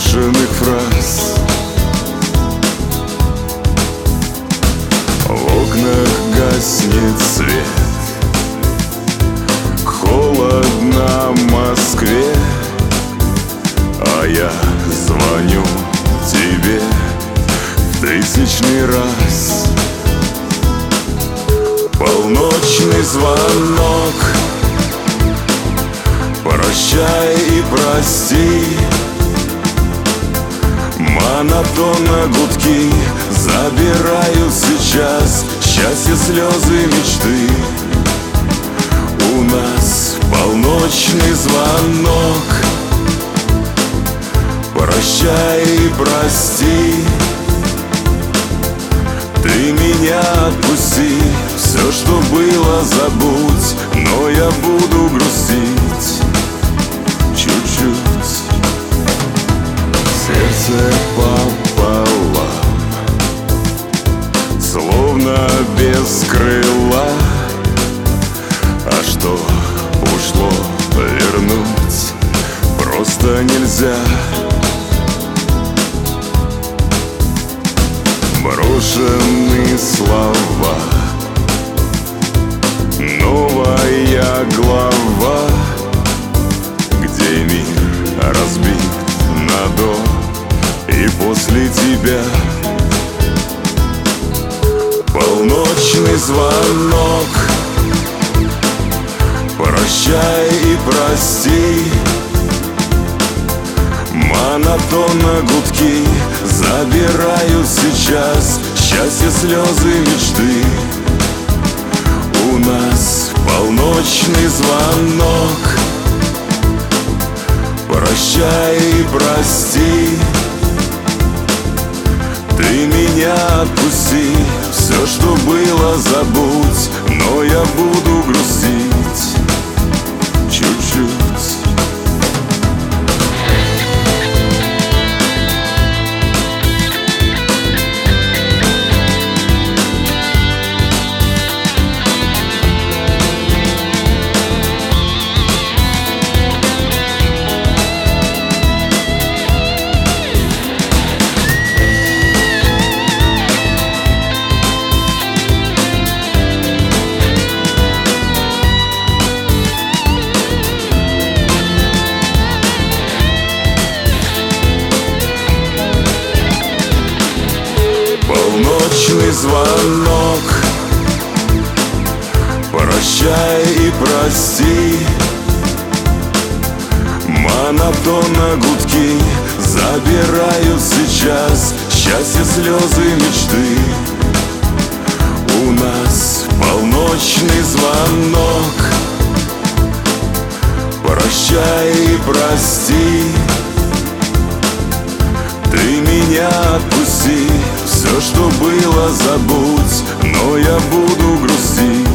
брошенных фраз. В окнах гаснет свет, холодно в Москве, а я звоню тебе в 1000-й раз. Полночный звонок, прощай и прости. Монотонно гудки забирают сейчас счастье, слезы, мечты. У нас полночный звонок, прощай и прости. Ты меня отпусти, все, что было, забудь, но я буду грустить чуть-чуть. Сердце пополам, словно без крыла. А что ушло, вернуть просто нельзя. Брошенные слова, новая глава, где мир разбит на до и после тебя. Полночный звонок, прощай и прости. Монотонно гудки забирают сейчас счастье, слезы, мечты. У нас полночный звонок, прощай и прости. Ты меня отпусти, все, что было, забудь, но я буду грустить чуть-чуть. Полночный звонок, прощай и прости. Монотонно гудки забирают сейчас счастье, слезы, мечты. У нас полночный звонок, прощай и прости. Ты меня отпусти, все, что было, забудь, но я буду грустить